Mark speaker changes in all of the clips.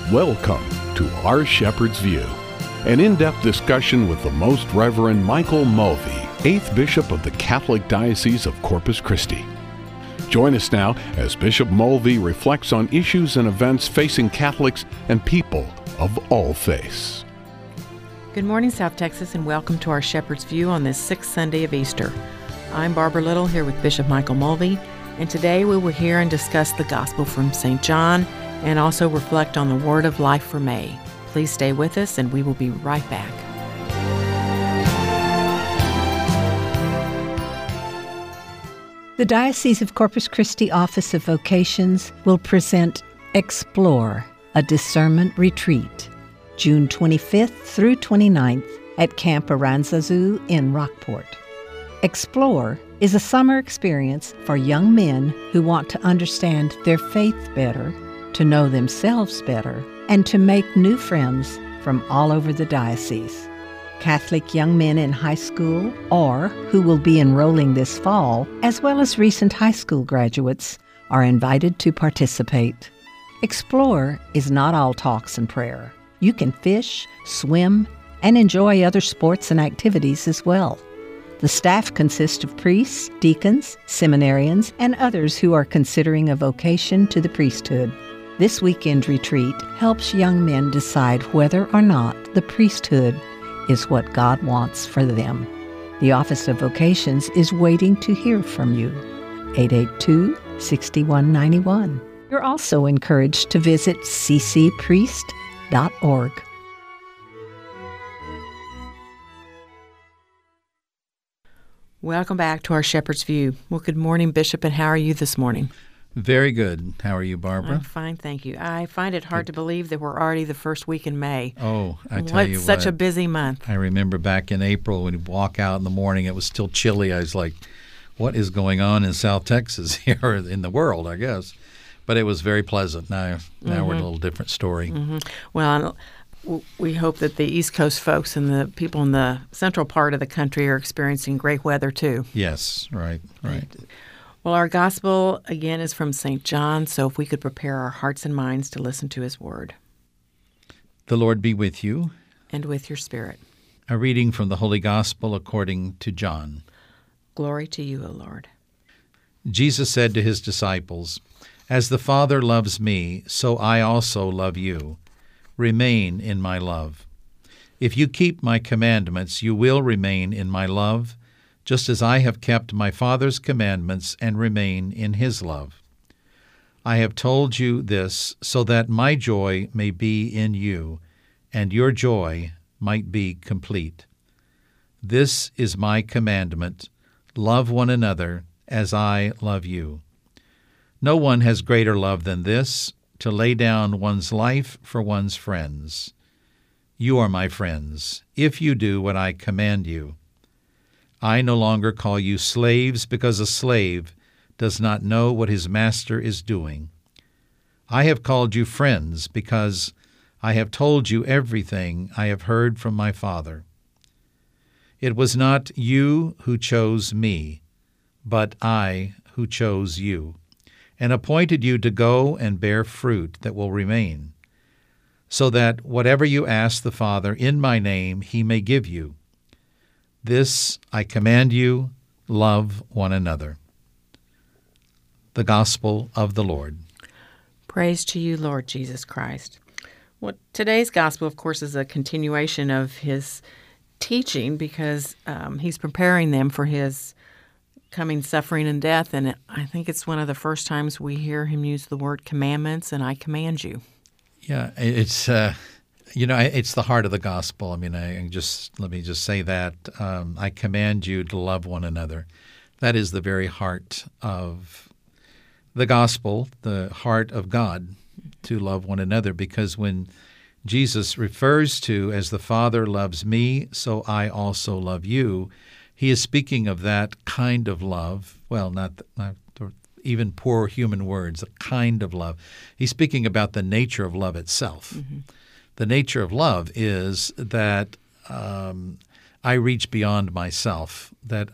Speaker 1: Welcome to Our Shepherd's View, an in-depth discussion with the Most Reverend Michael Mulvey, 8th Bishop of the Catholic Diocese of Corpus Christi. Join us now as Bishop Mulvey reflects on issues and events facing Catholics and people of all faiths.
Speaker 2: Good morning, South Texas, and welcome to Our Shepherd's View on this sixth Sunday of Easter. I'm Barbara Little here with Bishop Michael Mulvey, and today we will hear and discuss the Gospel from St. John and also reflect on the Word of Life for May. Please stay with us, and we will be right back.
Speaker 3: The Diocese of Corpus Christi Office of Vocations will present Explore, a discernment retreat, June 25th through 29th at Camp Aranzazu in Rockport. Explore is a summer experience for young men who want to understand their faith better, to know themselves better, and to make new friends from all over the diocese. Catholic young men in high school or who will be enrolling this fall, as well as recent high school graduates, are invited to participate. Explore is not all talks and prayer. You can fish, swim, and enjoy other sports and activities as well. The staff consists of priests, deacons, seminarians, and others who are considering a vocation to the priesthood. This weekend retreat helps young men decide whether or not the priesthood is what God wants for them. The Office of Vocations is waiting to hear from you. 882-6191. You're also encouraged to visit ccpriest.org.
Speaker 2: Welcome back to Our Shepherd's View. Well, good morning, Bishop, and how are you this morning?
Speaker 4: Very good. How are you, Barbara?
Speaker 2: I'm fine, thank you. I find it hard to believe that we're already the first week in May.
Speaker 4: Oh, I tell you what.
Speaker 2: It's such a busy month.
Speaker 4: I remember back in April when you walk out in the morning, it was still chilly. I was like, what is going on in South Texas here, in the world, I guess? But it was very pleasant. Now we're in a little different story.
Speaker 2: Mm-hmm. Well, we hope that the East Coast folks and the people in the central part of the country are experiencing great weather, too.
Speaker 4: Yes, right.
Speaker 2: Well, our gospel, again, is from St. John, so if we could prepare our hearts and minds to listen to his word.
Speaker 4: The Lord be with you.
Speaker 2: And with your spirit.
Speaker 4: A reading from the Holy Gospel according to John.
Speaker 2: Glory to you, O Lord.
Speaker 4: Jesus said to his disciples, "As the Father loves me, so I also love you. Remain in my love. If you keep my commandments, you will remain in my love, just as I have kept my Father's commandments and remain in his love. I have told you this so that my joy may be in you, and your joy might be complete. This is my commandment: love one another as I love you. No one has greater love than this, to lay down one's life for one's friends. You are my friends, if you do what I command you. I no longer call you slaves, because a slave does not know what his master is doing. I have called you friends, because I have told you everything I have heard from my Father. It was not you who chose me, but I who chose you, and appointed you to go and bear fruit that will remain, so that whatever you ask the Father in my name he may give you. This I command you, love one another." The Gospel of the Lord.
Speaker 2: Praise to you, Lord Jesus Christ. Well, today's Gospel, of course, is a continuation of his teaching because he's preparing them for his coming suffering and death, and I think it's one of the first times we hear him use the word commandments, and I command you.
Speaker 4: Yeah, it's it's the heart of the gospel. I mean, let me just say that I command you to love one another. That is the very heart of the gospel, the heart of God, to love one another. Because when Jesus refers to, "As the Father loves me, so I also love you," he is speaking of that kind of love. Well, not even poor human words, a kind of love. He's speaking about the nature of love itself. Mm-hmm. The nature of love is that I reach beyond myself, that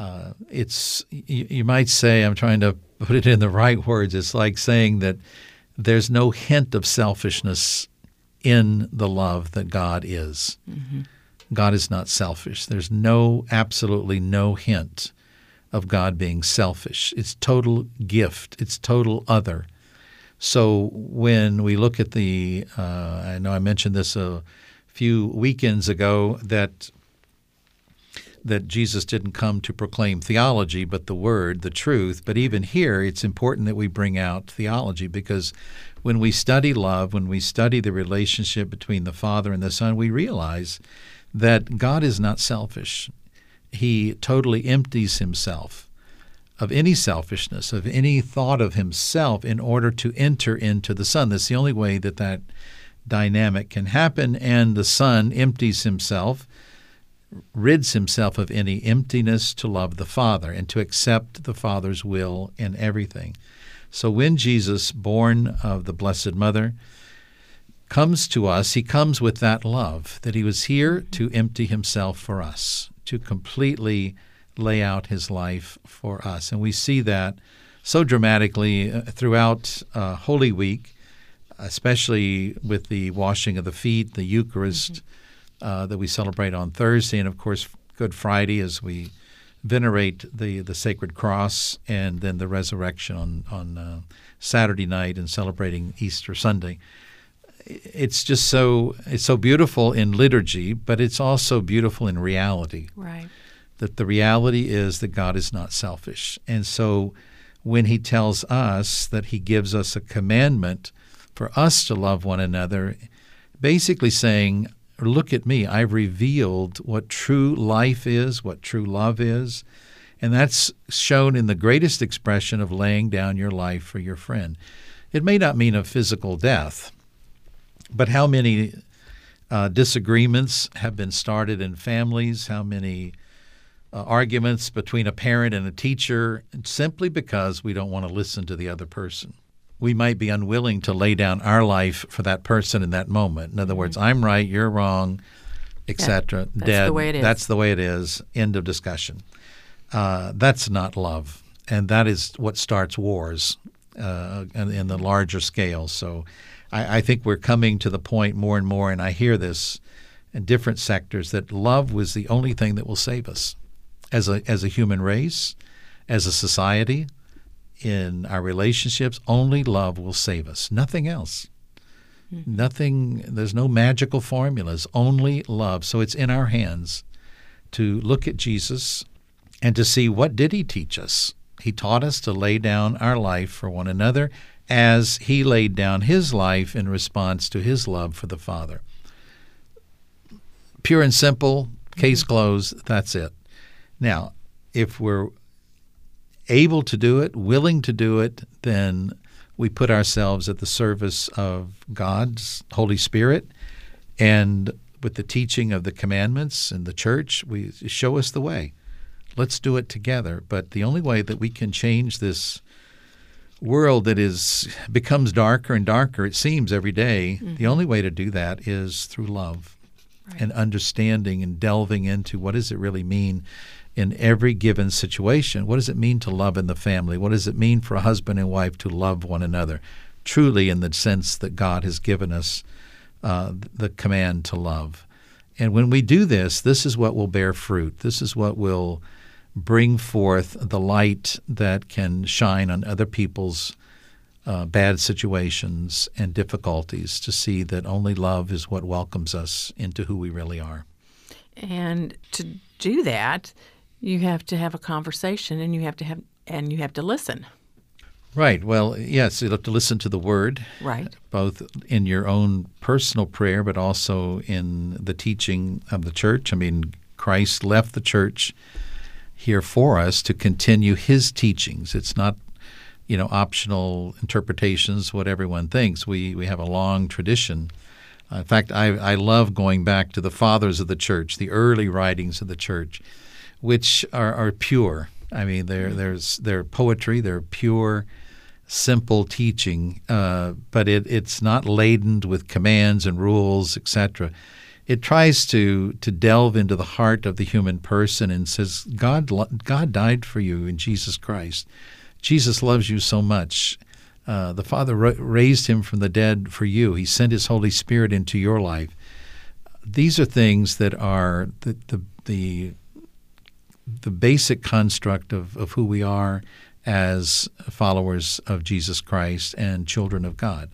Speaker 4: it's, you might say, I'm trying to put it in the right words, it's like saying that there's no hint of selfishness in the love that God is. Mm-hmm. God is not selfish. There's absolutely no hint of God being selfish. It's total gift. It's total other. So when we look at I know I mentioned this a few weekends ago, that Jesus didn't come to proclaim theology, but the word, the truth. But even here, it's important that we bring out theology, because when we study love, when we study the relationship between the Father and the Son, we realize that God is not selfish. He totally empties himself of any selfishness, of any thought of himself, in order to enter into the Son. That's the only way that dynamic can happen, and the Son empties himself, rids himself of any emptiness to love the Father and to accept the Father's will in everything. So when Jesus, born of the Blessed Mother, comes to us, he comes with that love, that he was here to empty himself for us, to completely lay out his life for us. And we see that so dramatically throughout Holy Week, especially with the washing of the feet, the Eucharist, that we celebrate on Thursday, and of course Good Friday as we venerate the Sacred Cross, and then the resurrection on Saturday night and celebrating Easter Sunday. It's so beautiful in liturgy, but it's also beautiful in reality.
Speaker 2: Right.
Speaker 4: That the reality is that God is not selfish. And so when he tells us that he gives us a commandment for us to love one another, basically saying, look at me, I've revealed what true life is, what true love is, and that's shown in the greatest expression of laying down your life for your friend. It may not mean a physical death, but how many disagreements have been started in families, how many arguments between a parent and a teacher, simply because we don't want to listen to the other person. We might be unwilling to lay down our life for that person in that moment. In other words, I'm right, you're wrong, etc.
Speaker 2: That's
Speaker 4: Dead.
Speaker 2: the way it is.
Speaker 4: That's the way it is. End of discussion. That's not love, and that is what starts wars in the larger scale. So I think we're coming to the point more and more, and I hear this in different sectors, that love was the only thing that will save us as a human race, as a society. In our relationships, only love will save us. Nothing else. Mm-hmm. Nothing. There's no magical formulas. Only love. So it's in our hands to look at Jesus and to see, what did he teach us? He taught us to lay down our life for one another as he laid down his life in response to his love for the Father. Pure and simple, case closed, that's it. Now, if we're able to do it, willing to do it, then we put ourselves at the service of God's Holy Spirit, and with the teaching of the commandments and the church, we show us the way. Let's do it together. But the only way that we can change this world that becomes darker and darker, it seems, every day, the only way to do that is through love. Right. And understanding and delving into what does it really mean in every given situation. What does it mean to love in the family? What does it mean for a husband and wife to love one another, truly in the sense that God has given us the command to love? And when we do this, this is what will bear fruit. This is what will bring forth the light that can shine on other people's bad situations and difficulties, to see that only love is what welcomes us into who we really are.
Speaker 2: And to do that, you have to have a conversation, and you have to listen.
Speaker 4: Right. Well, yes, you have to listen to the Word.
Speaker 2: Right.
Speaker 4: Both in your own personal prayer, but also in the teaching of the church. I mean, Christ left the church here for us to continue his teachings. It's not, optional interpretations, what everyone thinks. We have a long tradition. In fact, I love going back to the fathers of the church, the early writings of the church, which are pure. I mean, they're poetry, they're pure, simple teaching, but it's not laden with commands and rules, etc. It tries to delve into the heart of the human person and says, God died for you in Jesus Christ. Jesus loves you so much The Father raised him from the dead for you. He sent his Holy Spirit into your life. These are things that are the basic construct of who we are as followers of Jesus Christ and children of God.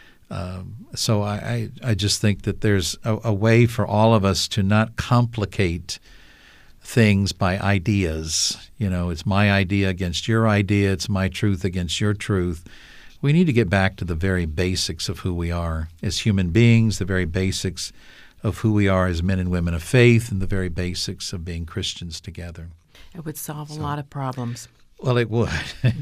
Speaker 4: So I just think that there's a way for all of us to not complicate things by ideas. It's my idea against your idea. It's my truth against your truth. We need to get back to the very basics of who we are as human beings, the very basics of who we are as men and women of faith, and the very basics of being Christians together.
Speaker 2: It would solve a lot of problems.
Speaker 4: Well, it would.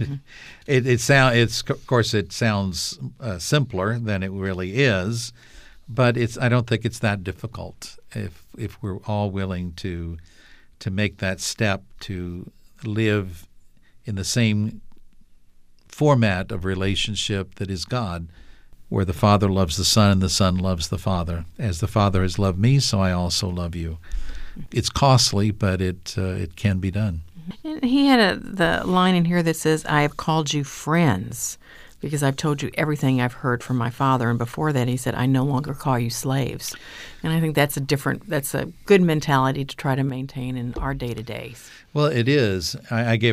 Speaker 4: Mm-hmm. Of course, it sounds simpler than it really is, but I don't think it's that difficult if we're all willing to make that step to live in the same format of relationship that is God, where the Father loves the Son and the Son loves the Father. As the Father has loved me, so I also love you. It's costly, but it can be done.
Speaker 2: He had the line in here that says, I have called you friends because I've told you everything I've heard from my Father. And before that, he said, I no longer call you slaves. And I think that's a good mentality to try to maintain in our day-to-days. Well,
Speaker 4: it is. I gave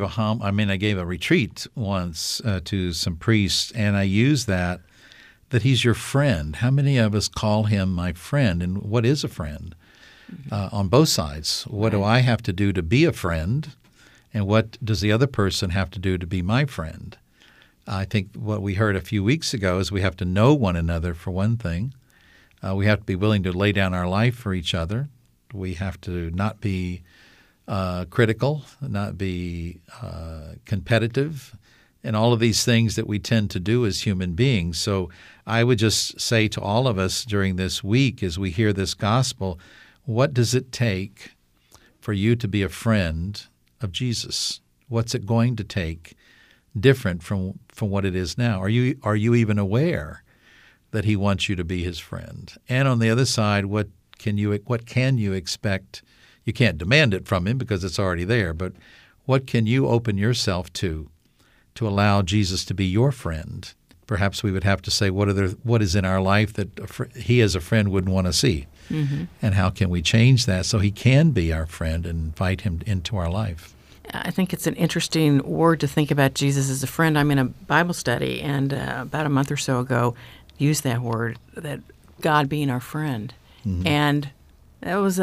Speaker 4: a retreat once to some priests, and I used that he's your friend. How many of us call him my friend? And what is a friend? On both sides. What do I have to do to be a friend? And what does the other person have to do to be my friend? I think what we heard a few weeks ago is we have to know one another, for one thing. We have to be willing to lay down our life for each other. We have to not be critical, not be competitive, and all of these things that we tend to do as human beings. So I would just say to all of us during this week as we hear this gospel, what does it take for you to be a friend of Jesus? What's it going to take different from what it is now? Are you even aware that he wants you to be his friend? And on the other side, what can you expect? You can't demand it from him because it's already there, but what can you open yourself to allow Jesus to be your friend? Perhaps we would have to say, what is in our life that he as a friend wouldn't want to see? Mm-hmm. And how can we change that so he can be our friend and invite him into our life?
Speaker 2: I think it's an interesting word to think about Jesus as a friend. I'm in a Bible study, and about a month or so ago, used that word, that God being our friend. Mm-hmm. And that was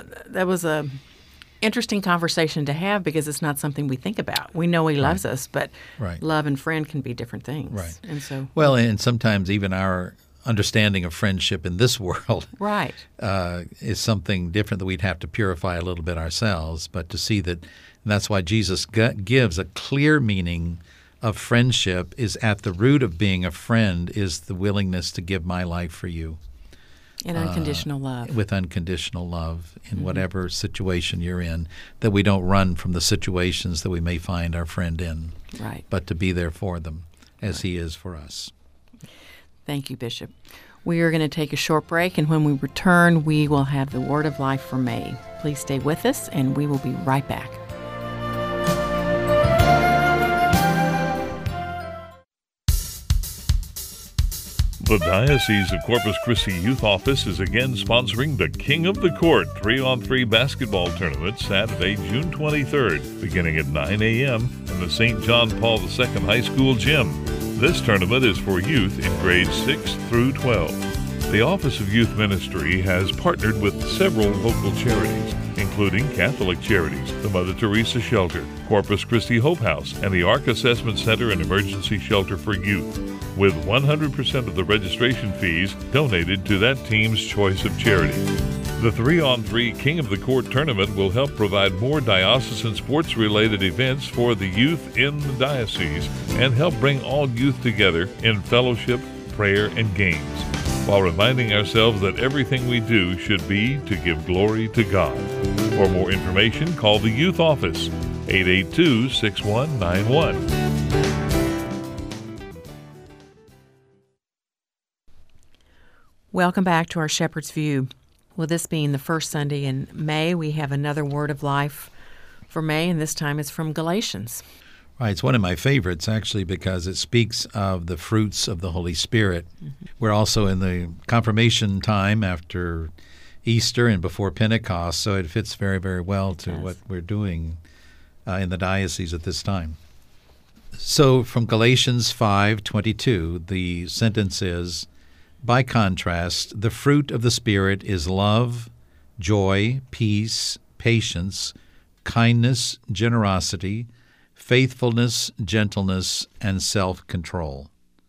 Speaker 2: a interesting conversation to have because it's not something we think about. We know he loves us, but love and friend can be different things.
Speaker 4: Right.
Speaker 2: And so,
Speaker 4: and sometimes even our understanding of friendship in this world is something different that we'd have to purify a little bit ourselves. But to see that, and that's why Jesus gives a clear meaning of friendship, is at the root of being a friend is the willingness to give my life for you.
Speaker 2: And unconditional love.
Speaker 4: With unconditional love in whatever situation you're in, that we don't run from the situations that we may find our friend in, but to be there for them as he is for us.
Speaker 2: Thank you, Bishop. We are going to take a short break, and when we return, we will have the Word of Life for May. Please stay with us, and we will be right back.
Speaker 5: The Diocese of Corpus Christi Youth Office is again sponsoring the King of the Court 3-on-3 basketball tournament Saturday, June 23rd, beginning at 9 a.m. in the St. John Paul II High School gym. This tournament is for youth in grades 6 through 12. The Office of Youth Ministry has partnered with several local charities, including Catholic Charities, the Mother Teresa Shelter, Corpus Christi Hope House, and the ARC Assessment Center and Emergency Shelter for Youth, with 100% of the registration fees donated to that team's choice of charity. The 3-on-3 King of the Court tournament will help provide more diocesan sports-related events for the youth in the diocese and help bring all youth together in fellowship, prayer, and games, while reminding ourselves that everything we do should be to give glory to God. For more information, call the Youth Office, 882-6191.
Speaker 2: Welcome back to our Shepherd's View. Well, this being the first Sunday in May, we have another Word of Life for May, and this time it's from Galatians.
Speaker 4: Right, it's one of my favorites, actually, because it speaks of the fruits of the Holy Spirit. Mm-hmm. We're also in the confirmation time after Easter and before Pentecost, so it fits very, very well to what we're doing in the diocese at this time. So from Galatians 5:22, the sentence is, by contrast, the fruit of the Spirit is love, joy, peace, patience, kindness, generosity, faithfulness, gentleness, and self-control.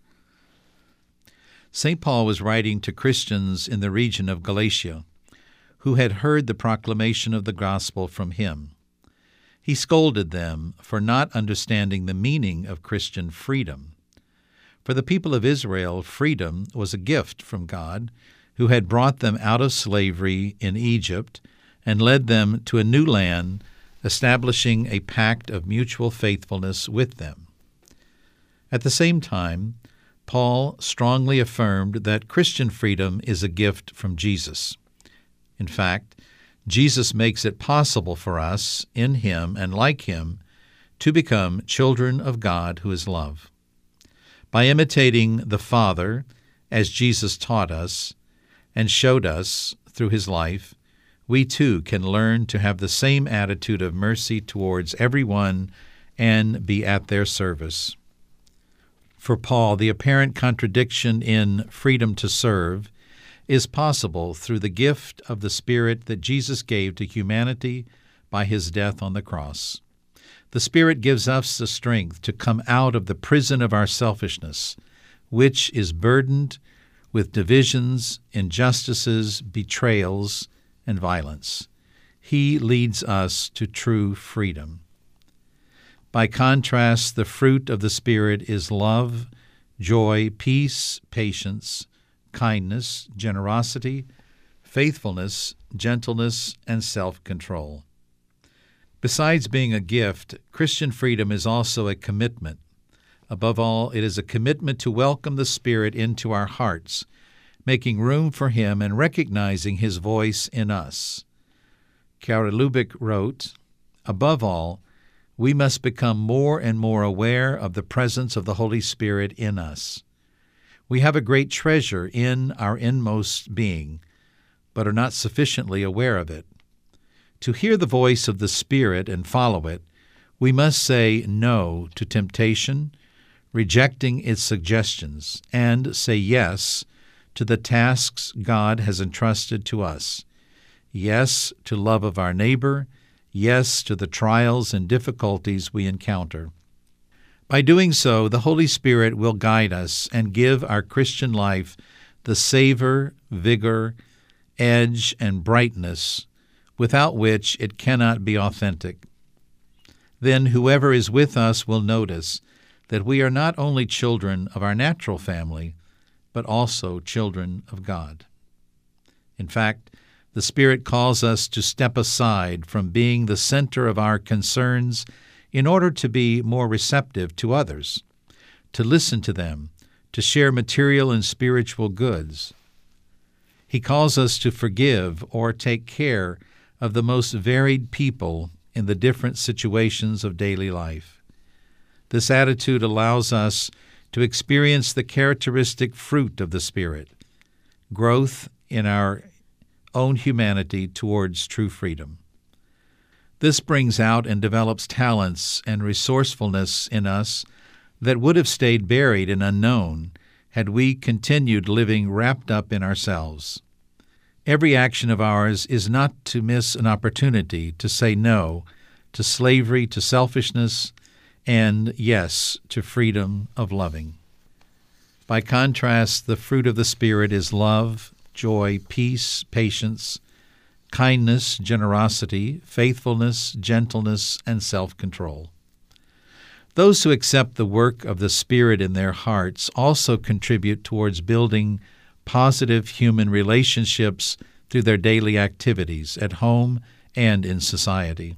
Speaker 4: St. Paul was writing to Christians in the region of Galatia who had heard the proclamation of the gospel from him. He scolded them for not understanding the meaning of Christian freedom. For the people of Israel, freedom was a gift from God, who had brought them out of slavery in Egypt and led them to a new land, establishing a pact of mutual faithfulness with them. At the same time, Paul strongly affirmed that Christian freedom is a gift from Jesus. In fact, Jesus makes it possible for us, in Him and like Him, to become children of God who is love. By imitating the Father, as Jesus taught us and showed us through His life, we too can learn to have the same attitude of mercy towards everyone and be at their service. For Paul, the apparent contradiction in freedom to serve is possible through the gift of the Spirit that Jesus gave to humanity by His death on the cross. The Spirit gives us the strength to come out of the prison of our selfishness, which is burdened with divisions, injustices, betrayals, and violence. He leads us to true freedom. By contrast, the fruit of the Spirit is love, joy, peace, patience, kindness, generosity, faithfulness, gentleness, and self-control. Besides being a gift, Christian freedom is also a commitment. Above all, it is a commitment to welcome the Spirit into our hearts, making room for Him and recognizing His voice in us. Chiara Lubich wrote, above all, we must become more and more aware of the presence of the Holy Spirit in us. We have a great treasure in our inmost being, but are not sufficiently aware of it. To hear the voice of the Spirit and follow it, we must say no to temptation, rejecting its suggestions, and say yes to the tasks God has entrusted to us. Yes to love of our neighbor. Yes to the trials and difficulties we encounter. By doing so, the Holy Spirit will guide us and give our Christian life the savor, vigor, edge, and brightness without which it cannot be authentic. Then whoever is with us will notice that we are not only children of our natural family, but also children of God. In fact, the Spirit calls us to step aside from being the center of our concerns in order to be more receptive to others, to listen to them, to share material and spiritual goods. He calls us to forgive or take care of the most varied people in the different situations of daily life. This attitude allows us to experience the characteristic fruit of the Spirit, growth in our own humanity towards true freedom. This brings out and develops talents and resourcefulness in us that would have stayed buried and unknown had we continued living wrapped up in ourselves. Every action of ours is not to miss an opportunity to say no to slavery, to selfishness, and yes to freedom of loving. By contrast, the fruit of the Spirit is love, joy, peace, patience, kindness, generosity, faithfulness, gentleness, and self-control. Those who accept the work of the Spirit in their hearts also contribute towards building positive human relationships through their daily activities at home and in society.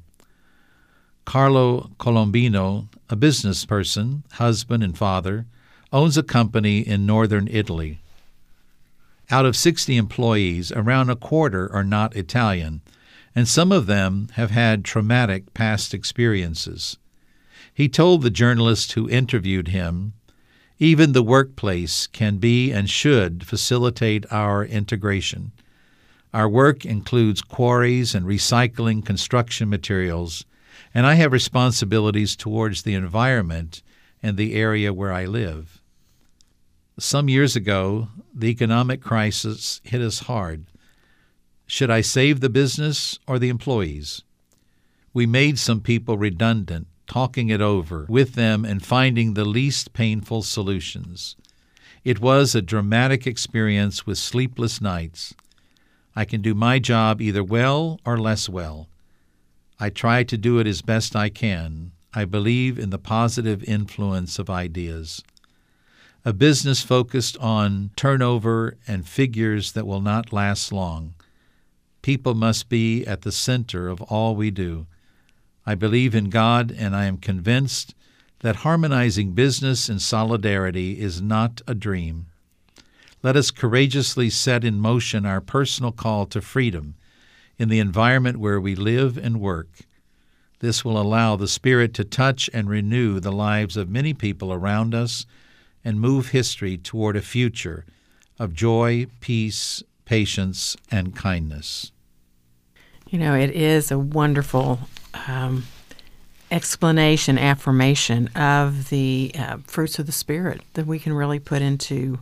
Speaker 4: Carlo Colombino, a business person, husband and father, owns a company in northern Italy. Out of 60 employees, around a quarter are not Italian, and some of them have had traumatic past experiences. He told the journalist who interviewed him, "Even the workplace can be and should facilitate our integration. Our work includes quarries and recycling construction materials, and I have responsibilities towards the environment and the area where I live." Some years ago, the economic crisis hit us hard. Should I save the business or the employees? We made some people redundant, talking it over with them and finding the least painful solutions. It was a dramatic experience with sleepless nights. I can do my job either well or less well. I try to do it as best I can. I believe in the positive influence of ideas. A business focused on turnover and figures that will not last long. People must be at the center of all we do. I believe in God, and I am convinced that harmonizing business and solidarity is not a dream. Let us courageously set in motion our personal call to freedom in the environment where we live and work. This will allow the Spirit to touch and renew the lives of many people around us and move history toward a future of joy, peace, patience, and kindness.
Speaker 2: You know, it is a wonderful explanation, affirmation of the fruits of the Spirit that we can really put into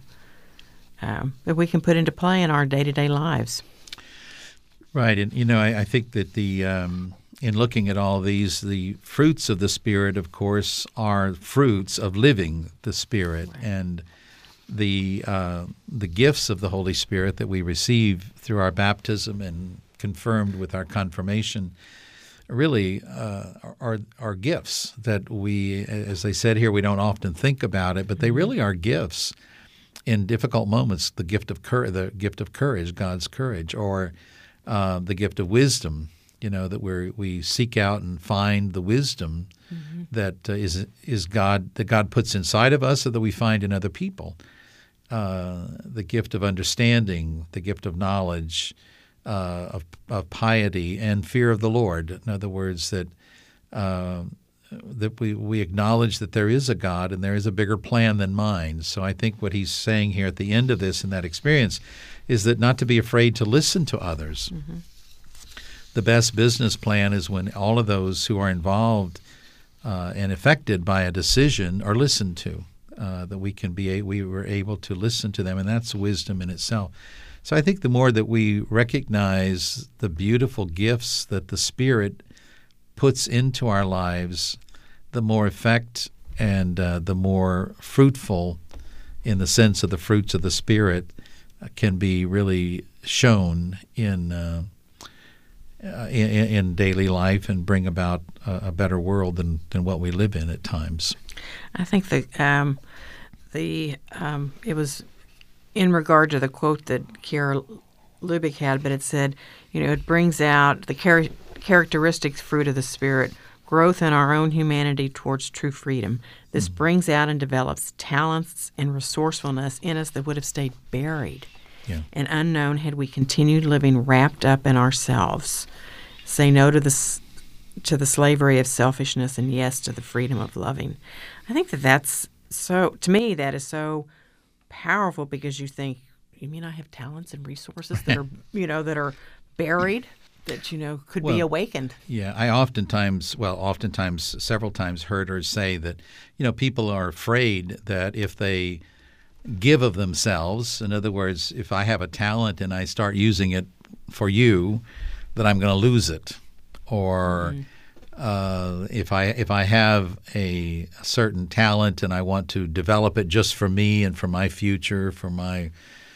Speaker 2: play in our day-to-day lives.
Speaker 4: Right, and I think that in looking at all these, the fruits of the Spirit, of course, are fruits of living the Spirit, right. And the gifts of the Holy Spirit that we receive through our baptism and confirmed with our confirmation really are gifts that we, as they said here, we don't often think about it, but they really are gifts in difficult moments. The gift of courage, God's courage, or the gift of wisdom. That we seek out and find the wisdom that is God, that God puts inside of us, or that we find in other people. The gift of understanding, the gift of knowledge, of piety and fear of the Lord. In other words, that we acknowledge that there is a God and there is a bigger plan than mine. So I think what he's saying here at the end of this, in that experience, is that not to be afraid to listen to others. Mm-hmm. The best business plan is when all of those who are involved and affected by a decision are listened to. That we were able to listen to them, and that's wisdom in itself. So I think the more that we recognize the beautiful gifts that the Spirit puts into our lives, the more effect and the more fruitful, in the sense of the fruits of the Spirit, can be really shown in daily life and bring about a better world than what we live in at times.
Speaker 2: I think that it was in regard to the quote that Kiara Lubick had, but it said, it brings out the characteristics, fruit of the Spirit, growth in our own humanity towards true freedom. This brings out and develops talents and resourcefulness in us that would have stayed buried and unknown had we continued living wrapped up in ourselves. Say no to the slavery of selfishness and yes to the freedom of loving. I think that's so, to me, that is so powerful, because you think, you mean I have talents and resources that are, that are buried, that, could be awakened? Yeah, I oftentimes,
Speaker 4: several times heard her say that, people are afraid that if they give of themselves, in other words, if I have a talent and I start using it for you, that I'm going to lose it. Or if I have a certain talent and I want to develop it just for me and for my future, for my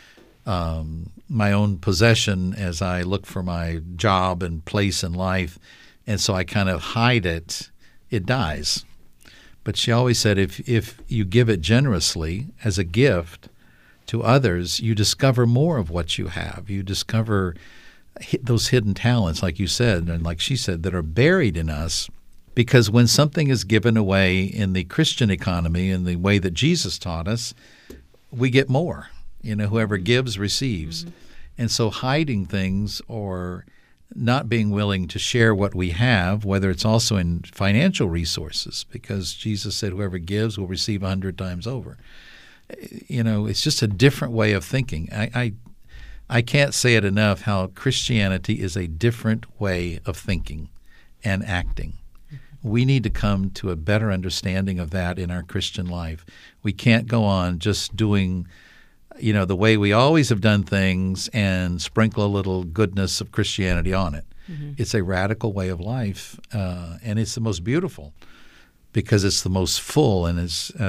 Speaker 4: own possession as I look for my job and place in life, and so I kind of hide it, it dies. But she always said if you give it generously as a gift to others, you discover more of what you have. You discover those hidden talents, like you said, and like she said, that are buried in us, because when something is given away in the Christian economy, in the way that Jesus taught us, we get more. Whoever gives receives. Mm-hmm. And so hiding things or not being willing to share what we have, whether it's also in financial resources, because Jesus said whoever gives will receive 100 times over. It's just a different way of thinking. I can't say it enough how Christianity is a different way of thinking and acting. We need to come to a better understanding of that in our Christian life. We can't go on just doing the way we always have done things and sprinkle a little goodness of Christianity on it. Mm-hmm. It's a radical way of life, and it's the most beautiful because it's the most full. And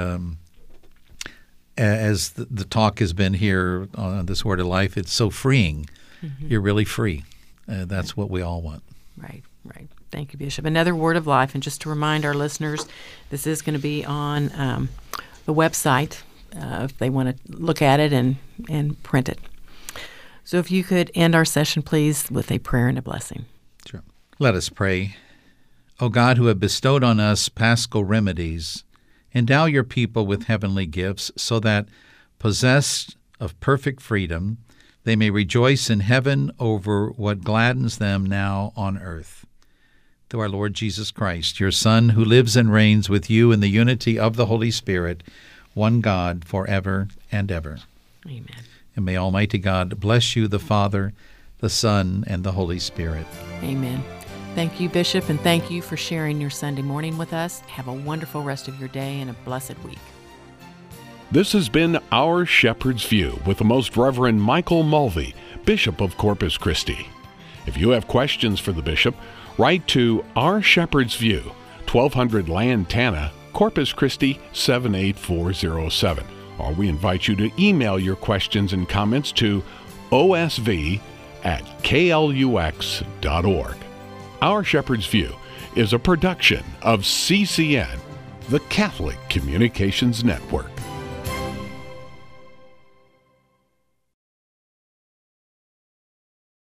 Speaker 4: as the talk has been here on this Word of Life, it's so freeing. Mm-hmm. You're really free. That's what we all want.
Speaker 2: Right. Thank you, Bishop. Another Word of Life, and just to remind our listeners, this is going to be on the website if they want to look at it and print it. So if you could end our session, please, with a prayer and a blessing.
Speaker 4: Sure. Let us pray. O God, who have bestowed on us paschal remedies, endow your people with heavenly gifts so that, possessed of perfect freedom, they may rejoice in heaven over what gladdens them now on earth. Through our Lord Jesus Christ, your Son, who lives and reigns with you in the unity of the Holy Spirit, one God, forever and ever.
Speaker 2: Amen.
Speaker 4: And may Almighty God bless you, the Father, the Son, and the Holy Spirit.
Speaker 2: Amen. Thank you, Bishop, and thank you for sharing your Sunday morning with us. Have a wonderful rest of your day and a blessed week.
Speaker 1: This has been Our Shepherd's View with the Most Reverend Michael Mulvey, Bishop of Corpus Christi. If you have questions for the Bishop, write to Our Shepherd's View, 1200 Lantana, Corpus Christi 78407. Or we invite you to email your questions and comments to osv@klux.org. Our Shepherd's View is a production of CCN, the Catholic Communications Network.